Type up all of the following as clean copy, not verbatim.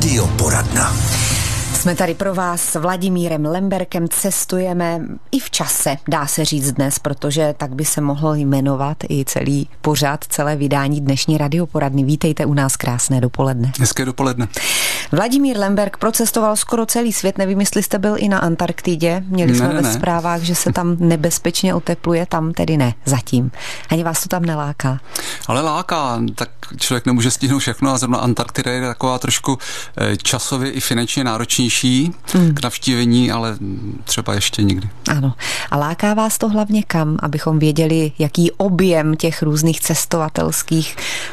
Radioporadna. Jsme tady pro vás s Vladimírem Lemberkem, cestujeme i v čase, dá se říct dnes, protože tak by se mohl jmenovat i celý pořad, celé vydání dnešní Radioporadny. Vítejte u nás, krásné dopoledne. Hezké dopoledne. Vladimír Lemberk procestoval skoro celý svět, nevím, jestli jste byl i na Antarktidě, měli jsme ve zprávách, že se tam nebezpečně otepluje, tam tedy ne, zatím. Ani vás to tam neláká? Ale láká, tak člověk nemůže stihnout všechno a zrovna Antarktida je taková trošku časově i finančně náročnější k navštívení, ale třeba ještě nikdy. Ano. A láká vás to hlavně kam, abychom věděli, jaký objem těch různých cestovatelských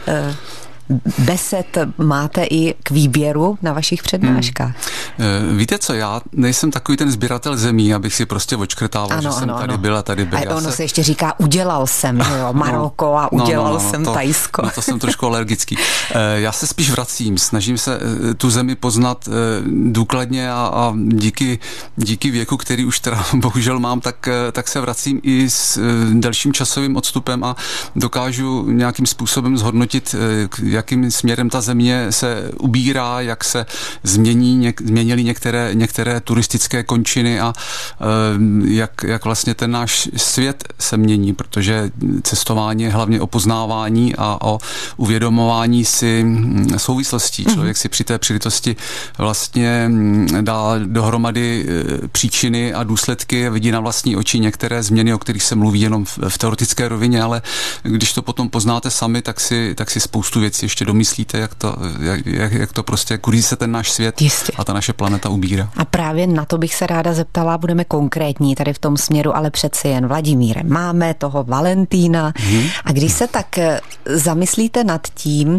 besed máte i k výběru na vašich přednáškách? Víte co, já nejsem takový ten sběratel zemí, abych si prostě odškrtával, že jsem tady byl a tady byl. A ono se ještě říká, udělal jsem, že jo, Maroko a udělal jsem Thajsko. No to jsem trošku alergický. Já se spíš vracím, snažím se tu zemi poznat důkladně a díky věku, který už teda bohužel mám, tak se vracím i s delším časovým odstupem a dokážu nějakým způsobem zhodnotit, jakým směrem ta země se ubírá, jak se změnily některé turistické končiny a jak vlastně ten náš svět se mění, protože cestování je hlavně o poznávání a o uvědomování si souvislostí. Člověk si při té příležitosti vlastně dá dohromady příčiny a důsledky, vidí na vlastní oči některé změny, o kterých se mluví jenom v teoretické rovině, ale když to potom poznáte sami, tak si spoustu věcí ještě domyslíte, jak to prostě, kudy se ten náš svět a ta naše planeta ubírá. A právě na to bych se ráda zeptala, budeme konkrétní tady v tom směru, ale přeci jen, Vladimíre, máme toho Valentína a když se tak zamyslíte nad tím,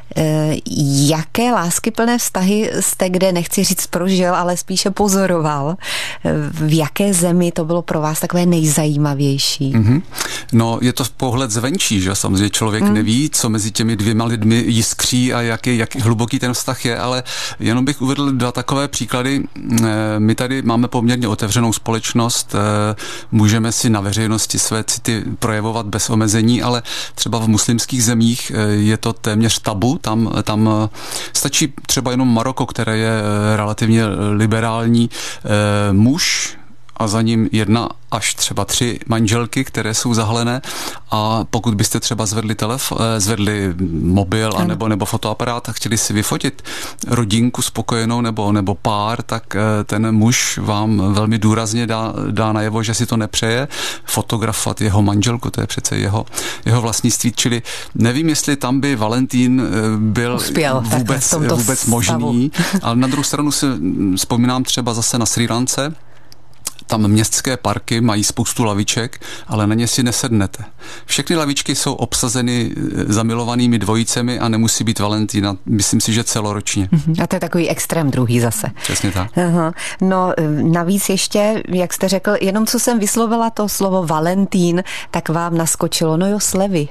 jaké láskyplné vztahy jste, kde nechci říct prožil, ale spíše pozoroval, v jaké zemi to bylo pro vás takové nejzajímavější? No, je to pohled zvenčí, že samozřejmě člověk neví, co mezi těmi dvěma lidmi jiskří a jak hluboký ten vztah je, ale jenom bych uvedl dva takové příklady. My tady máme poměrně otevřenou společnost, můžeme si na veřejnosti své city projevovat bez omezení, ale třeba v muslimských zemích je to téměř tabu, tam stačí třeba jenom Maroko, které je relativně liberální, muž a za ním 1 až třeba 3 manželky, které jsou zahalené, a pokud byste třeba zvedli mobil nebo fotoaparát a chtěli si vyfotit rodinku spokojenou nebo pár, tak ten muž vám velmi důrazně dá najevo, že si to nepřeje fotografovat jeho manželku, to je přece jeho vlastnictví, čili nevím, jestli tam by Valentín byl vůbec možný, ale na druhou stranu si vzpomínám třeba zase na Srí Lance. Tam městské parky mají spoustu laviček, ale na ně si nesednete. Všechny lavičky jsou obsazeny zamilovanými dvojicemi a nemusí být Valentína. Myslím si, že celoročně. A to je takový extrém druhý zase. Přesně tak. Aha. No navíc ještě, jak jste řekl, jenom co jsem vyslovila to slovo Valentín, tak vám naskočilo, no jo, slevy.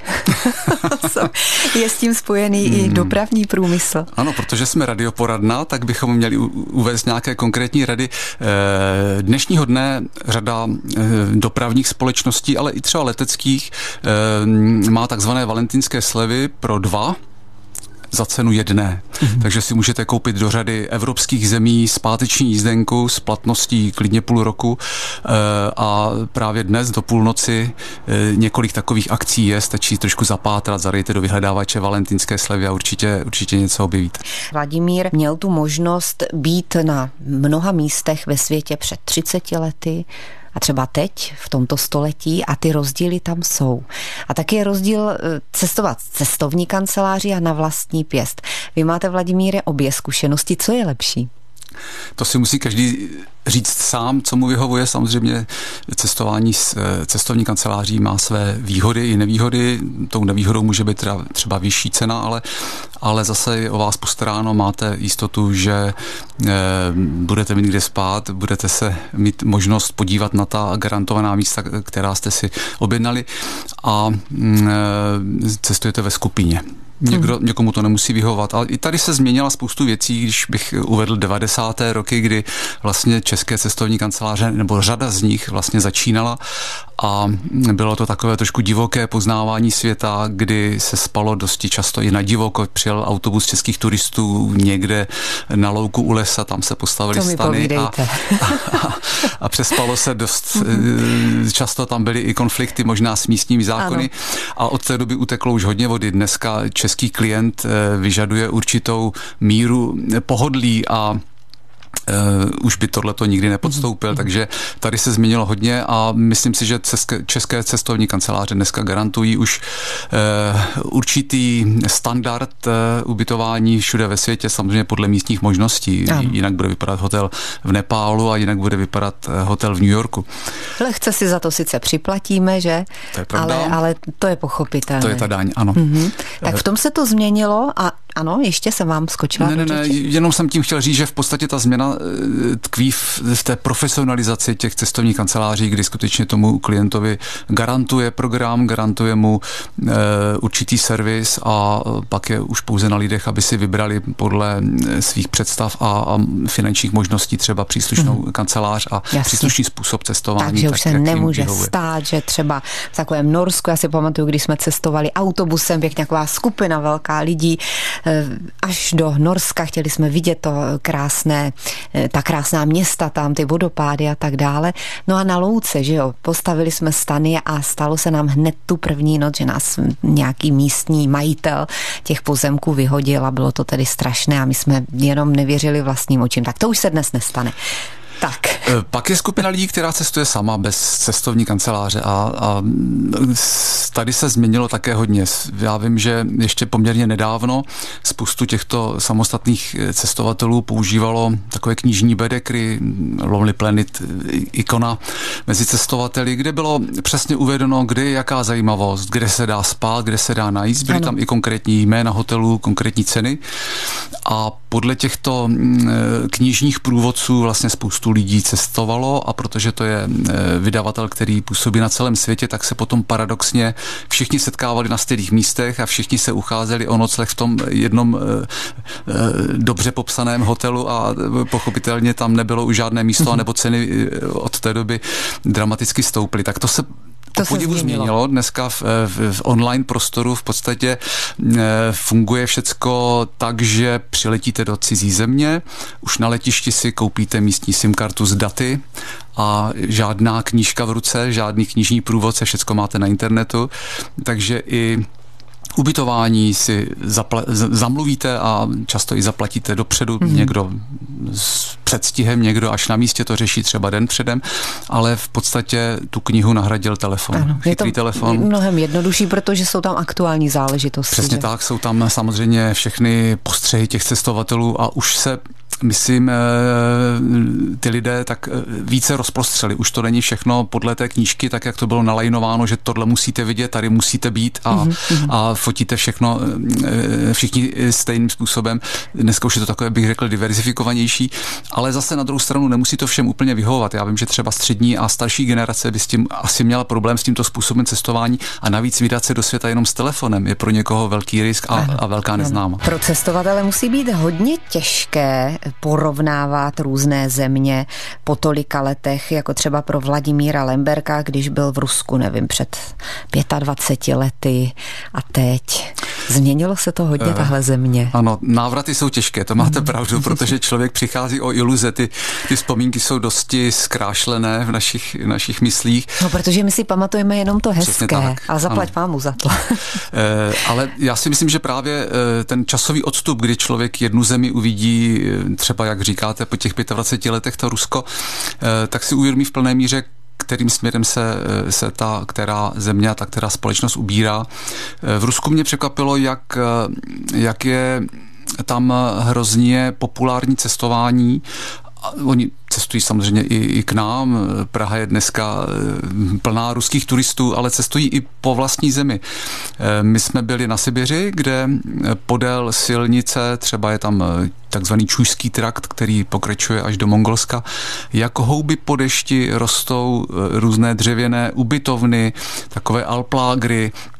Je s tím spojený i dopravní průmysl. Ano, protože jsme radioporadna, tak bychom měli uvést nějaké konkrétní rady. Dnešního dne řada dopravních společností, ale i třeba leteckých, má takzvané valentínské slevy pro 2 za cenu 1. Takže si můžete koupit do řady evropských zemí zpáteční jízdenku s platností klidně půl roku a právě dnes do půlnoci několik takových akcí je, stačí trošku zapátrat, zadejte do vyhledávače valentínské slevy a určitě něco objevíte. Vladimír měl tu možnost být na mnoha místech ve světě před 30 lety, a třeba teď, v tomto století, a ty rozdíly tam jsou. A taky je rozdíl cestovat z cestovní kanceláři a na vlastní pěst. Vy máte, Vladimíre, obě zkušenosti. Co je lepší? To si musí každý říct sám, co mu vyhovuje. Samozřejmě cestování s cestovní kanceláří má své výhody i nevýhody. Tou nevýhodou může být třeba vyšší cena, ale zase je o vás postaráno, máte jistotu, že budete mít kde spát, budete se mít možnost podívat na ta garantovaná místa, která jste si objednali, a cestujete ve skupině. Někomu to nemusí vyhovovat. Ale i tady se změnila spoustu věcí, když bych uvedl 90. roky, kdy vlastně české cestovní kanceláře, nebo řada z nich vlastně začínala a bylo to takové trošku divoké poznávání světa, kdy se spalo dosti často i na divoko. Přijel autobus českých turistů někde na louku u lesa, tam se postavili stany a přespalo se dost. Často tam byly i konflikty, možná s místními zákony, a od té doby uteklo už hodně vody. Dneska český klient vyžaduje určitou míru pohodlí a už by tohleto nikdy nepodstoupil, takže tady se změnilo hodně a myslím si, že české cestovní kanceláře dneska garantují už určitý standard ubytování všude ve světě, samozřejmě podle místních možností. Jinak bude vypadat hotel v Nepálu a jinak bude vypadat hotel v New Yorku. Lehce si za to sice připlatíme, že? To je pravda. Ale to je pochopitelné. To je ta daň, ano. Tak v tom se to změnilo a ano, ještě jsem vám skočila. Ne, jenom jsem tím chtěl říct, že v podstatě ta změna tkví v té profesionalizaci těch cestovních kanceláří, kdy skutečně tomu klientovi garantuje program, garantuje mu určitý servis a pak je už pouze na lidech, aby si vybrali podle svých představ a finančních možností třeba příslušnou kancelář a příslušný způsob cestování. Takže už se nemůže stát, že třeba v takovém Norsku, já si pamatuju, když jsme cestovali autobusem, pěkně taková skupina velká lidí, až do Norska, chtěli jsme vidět to ta krásná města tam, ty vodopády a tak dále. No a na louce, že jo, postavili jsme stany a stalo se nám hned tu první noc, že nás nějaký místní majitel těch pozemků vyhodil a bylo to tedy strašné a my jsme jenom nevěřili vlastním očím. Tak to už se dnes nestane. Tak. Pak je skupina lidí, která cestuje sama bez cestovní kanceláře a tady se změnilo také hodně. Já vím, že ještě poměrně nedávno spoustu těchto samostatných cestovatelů používalo takové knižní bedekry, Lonely Planet, ikona mezi cestovateli, kde bylo přesně uvedeno, kde je jaká zajímavost, kde se dá spát, kde se dá najíst. Byly tam i konkrétní jména hotelů, konkrétní ceny a podle těchto knižních průvodců vlastně spoustu lidí cestovalo a protože to je vydavatel, který působí na celém světě, tak se potom paradoxně všichni setkávali na stejných místech a všichni se ucházeli o nocleh v tom jednom dobře popsaném hotelu a pochopitelně tam nebylo už žádné místo, anebo ceny od té doby dramaticky stouply. Tak to se podivu změnilo. Dneska v online prostoru v podstatě funguje všecko tak, že přiletíte do cizí země, už na letišti si koupíte místní SIM kartu s daty a žádná knížka v ruce, žádný knižní průvodce, všecko máte na internetu, takže i ubytování si zamluvíte a často i zaplatíte dopředu, někdo s předstihem, někdo až na místě to řeší třeba den předem, ale v podstatě tu knihu nahradil telefon. Ano, chytrý telefon. Mnohem jednodušší, protože jsou tam aktuální záležitosti. Přesně tak, jsou tam samozřejmě všechny postřehy těch cestovatelů a už se myslím, ty lidé tak více rozprostřeli. Už to není všechno podle té knížky, tak jak to bylo nalajnováno, že tohle musíte vidět, tady musíte být a fotíte všechno všichni stejným způsobem. Dneska už je to takové, bych řekl, diverzifikovanější, ale zase na druhou stranu nemusí to všem úplně vyhovovat. Já vím, že třeba střední a starší generace by s tím asi měla problém s tímto způsobem cestování a navíc vydat se do světa jenom s telefonem je pro někoho velký risk a velká neznáma. Pro cestovatele musí být hodně těžké porovnávat různé země po tolika letech, jako třeba pro Vladimíra Lemberka, když byl v Rusku, nevím, před 25 lety a teď. Změnilo se to hodně, tahle země. Ano, návraty jsou těžké, to máte pravdu, protože člověk přichází o iluze, ty vzpomínky jsou dosti zkrášlené v našich myslích. No, protože my si pamatujeme jenom to hezké a zaplať pámu za to. Ale já si myslím, že právě ten časový odstup, kdy člověk jednu zemi uvidí, třeba jak říkáte, po těch 25 letech to Rusko, tak si uvědomí v plné míře, kterým směrem se ta která země a ta která společnost ubírá. V Rusku mě překvapilo, jak je tam hrozně populární cestování. Oni cestují samozřejmě i k nám. Praha je dneska plná ruských turistů, ale cestují i po vlastní zemi. My jsme byli na Sibiři, kde podél silnice třeba je tam takzvaný Čujský trakt, který pokračuje až do Mongolska. Jako houby po dešti rostou různé dřevěné ubytovny, takové alplágry,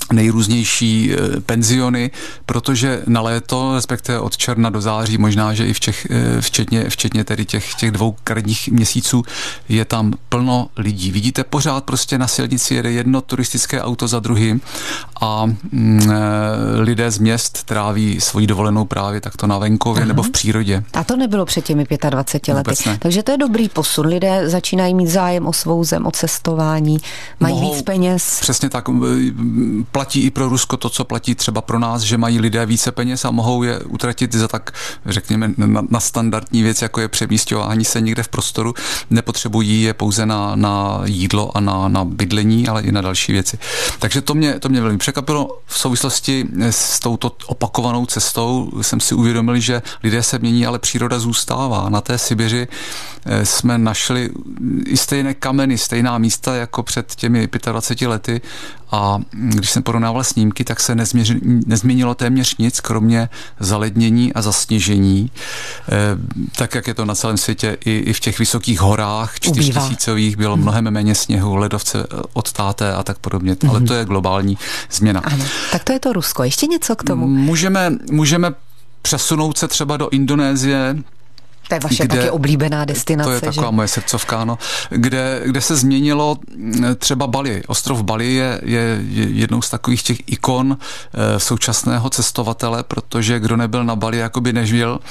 nejrůznější penziony, protože na léto, respektive od června do září, možná, že i včetně tedy těch 2 karenních měsíců, je tam plno lidí. Vidíte, pořád prostě na silnici jede jedno turistické auto za druhým a lidé z měst tráví svoji dovolenou právě takto na venkově nebo v přírodě. A to nebylo před těmi 25 lety. Takže to je dobrý posun. Lidé začínají mít zájem o svou zem, o cestování, mají víc peněz. Přesně tak. Platí i pro Rusko to, co platí třeba pro nás, že mají lidé více peněz a mohou je utratit za tak, řekněme, na standardní věc, jako je přemísťování se někde v prostoru. Nepotřebují je pouze na jídlo a na bydlení, ale i na další věci. Takže to mě velmi překvapilo. V souvislosti s touto opakovanou cestou jsem si uvědomil, že lidé se mění, ale příroda zůstává. Na té Sibiři jsme našli i stejné kameny, stejná místa jako před těmi 25 lety a když jsem porovnával snímky, tak se nezměnilo téměř nic, kromě zalednění a zasněžení. Tak, jak je to na celém světě, i v těch vysokých horách 4000 bylo mnohem méně sněhu, ledovce odtáté a tak podobně. Ale to je globální změna. Ano. Tak to je to Rusko. Ještě něco k tomu? Můžeme přesunout se třeba do Indonésie. To je vaše taky oblíbená destinace. To je taková moje srdcovka, no. Kde se změnilo třeba Bali. Ostrov Bali je jednou z takových těch ikon současného cestovatele, protože kdo nebyl na Bali, jakoby nežil.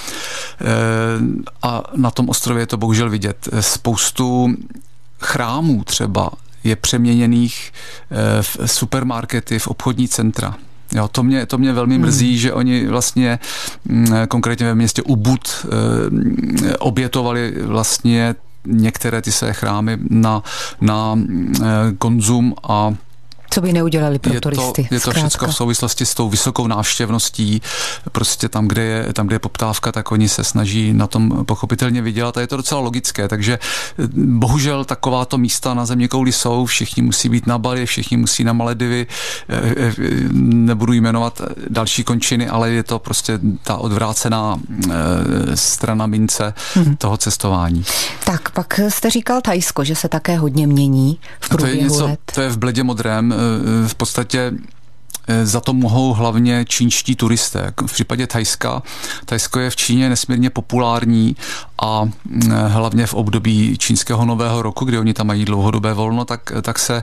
A na tom ostrově je to bohužel vidět. Spoustu chrámů třeba je přeměněných v supermarkety, v obchodní centra. Jo, to mě velmi mrzí, že oni vlastně konkrétně ve městě Ubud obětovali vlastně některé ty své chrámy na konzum a co by neudělali pro turisty. Je to všechno v souvislosti s tou vysokou návštěvností. Prostě tam, kde je poptávka, tak oni se snaží na tom pochopitelně vydělat a je to docela logické. Takže bohužel takováto místa na zeměkouli jsou. Všichni musí být na Bali, všichni musí na Maledivy. Nebudu jmenovat další končiny, ale je to prostě ta odvrácená strana mince toho cestování. Tak, pak jste říkal Thajsko, že se také hodně mění v průběhu let. To je v bledě modrém. V podstatě za to mohou hlavně čínští turisté. V případě Thajsko je v Číně nesmírně populární a hlavně v období čínského nového roku, kdy oni tam mají dlouhodobé volno, tak se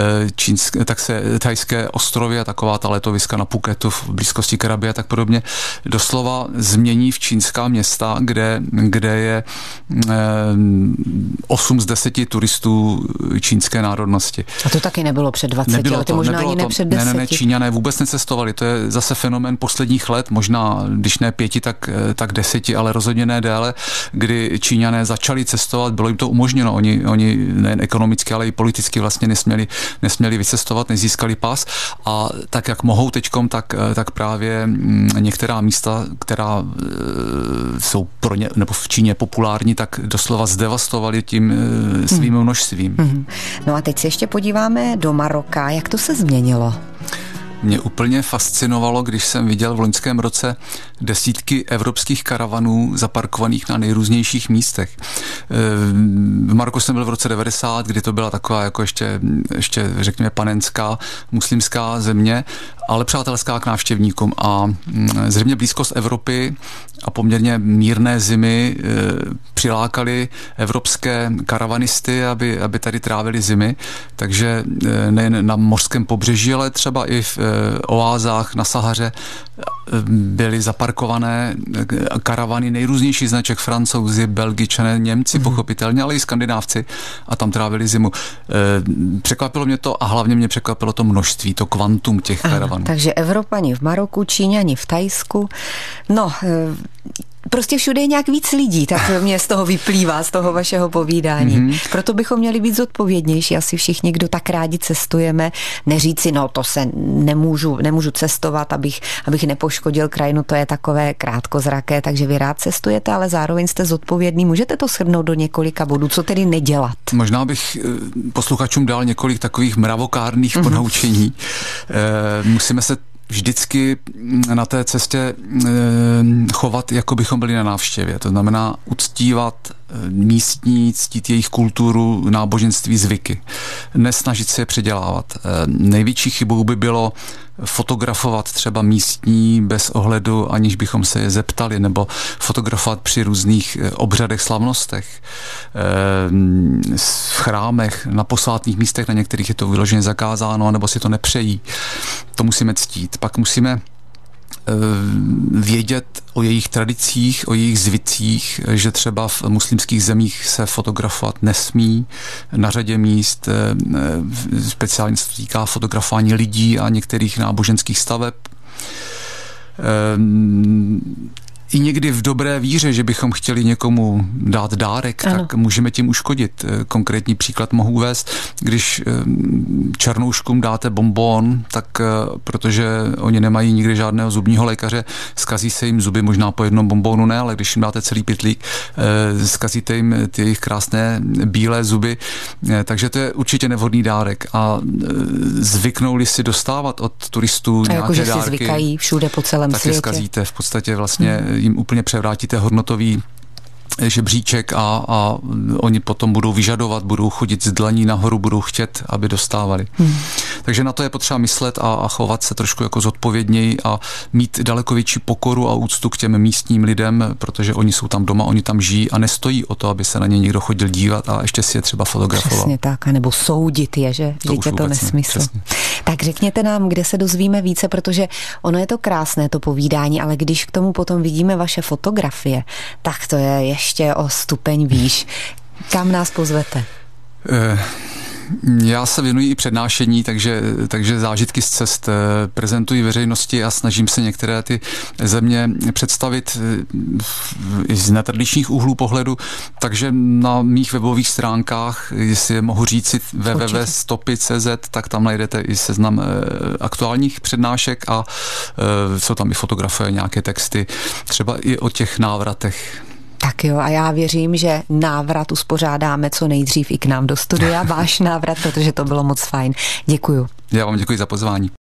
thajské ostrovy a taková ta letoviska na Phuketu v blízkosti Krabi a tak podobně doslova změní v čínská města, kde je 8 z 10 turistů čínské národnosti. A to taky nebylo před 20 lety, možná ani ne před 10. Ne, Číňané vůbec necestovali. To je zase fenomén posledních let, možná, když ne 5, tak 10, ale rozhodně ne déle, kdy Číňané začali cestovat, bylo jim to umožněno. Oni nejen ekonomicky, ale i politicky vlastně nesměli vycestovat, nezískali pas a tak, jak mohou teďkom, tak právě některá místa, která jsou pro ně, nebo v Číně populární, tak doslova zdevastovali tím svým množstvím. No a teď se ještě podíváme do Maroka. Jak to se změnilo? Mě úplně fascinovalo, když jsem viděl v loňském roce desítky evropských karavanů zaparkovaných na nejrůznějších místech. V Maroku jsem byl v roce 90, kdy to byla taková jako ještě řekněme panenská muslimská země, ale přátelská k návštěvníkům a zřejmě blízkost Evropy a poměrně mírné zimy přilákali evropské karavanisty, aby tady trávili zimy, takže nejen na mořském pobřeží, ale třeba i v oázách na Sahaře byly zaparkované karavany nejrůznějších značek, Francouzi, Belgičané, Němci pochopitelně, ale i Skandinávci a tam trávili zimu. Překvapilo mě to a hlavně mě překvapilo to množství, to kvantum těch karavanů. Takže Evropani v Maroku, Číňani v Thajsku. No, prostě všude je nějak víc lidí, tak mě z toho vyplývá, z toho vašeho povídání. Proto bychom měli být zodpovědnější, asi všichni, kdo tak rádi cestujeme, neříci, no to se nemůžu cestovat, abych nepoškodil krajinu, to je takové krátkozraké, takže vy rád cestujete, ale zároveň jste zodpovědný. Můžete to shrnout do několika bodů, co tedy nedělat? Možná bych posluchačům dal několik takových mravokárných ponaučení. Musíme se vždycky na té cestě chovat, jako bychom byli na návštěvě. To znamená uctívat místní, ctít jejich kulturu, náboženství, zvyky. Nesnažit se je předělávat. Největší chybou by bylo fotografovat třeba místní bez ohledu, aniž bychom se je zeptali, nebo fotografovat při různých obřadech, slavnostech, v chrámech, na posvátných místech, na některých je to vyloženě zakázáno, nebo si to nepřejí. To musíme ctít. Pak musíme vědět o jejich tradicích, o jejich zvycích, že třeba v muslimských zemích se fotografovat nesmí na řadě míst, speciálně se týká fotografování lidí a některých náboženských staveb. I někdy v dobré víře, že bychom chtěli někomu dát dárek, ano, tak můžeme tím uškodit. Konkrétní příklad mohu uvést, když černouškům dáte bonbon, tak protože oni nemají nikdy žádného zubního lékaře, zkazí se jim zuby, možná po jednom bonbonu ne, ale když jim dáte celý pytlík, zkazíte jim ty jejich krásné bílé zuby, takže to je určitě nevhodný dárek. A zvyknou-li si dostávat od turistů a nějaké dárky, si zvykají všude po celém světě. Tak je zkazíte, v podstatě vlastně jim úplně převrátíte hodnotový žebříček a oni potom budou vyžadovat, budou chodit z dlaní nahoru, budou chtět, aby dostávali. Takže na to je potřeba myslet a chovat se trošku jako zodpovědněji a mít daleko větší pokoru a úctu k těm místním lidem, protože oni jsou tam doma, oni tam žijí a nestojí o to, aby se na ně někdo chodil dívat a ještě si je třeba fotografoval. Přesně tak, anebo soudit je, že je to nesmysl. Přesně. Tak řekněte nám, kde se dozvíme více, protože ono je to krásné, to povídání, ale když k tomu potom vidíme vaše fotografie, tak to je ještě o stupeň výš. Kam nás pozvete? Já se věnuji i přednášení, takže zážitky z cest prezentuji veřejnosti a snažím se některé ty země představit i z netradičních úhlů pohledu, takže na mých webových stránkách, jestli je mohu říci www.stopy.cz, tak tam najdete i seznam aktuálních přednášek a jsou tam i fotografie, nějaké texty, třeba i o těch návratech. Tak jo, a já věřím, že návrat uspořádáme co nejdřív i k nám do studia, váš návrat, protože to bylo moc fajn. Děkuju. Já vám děkuji za pozvání.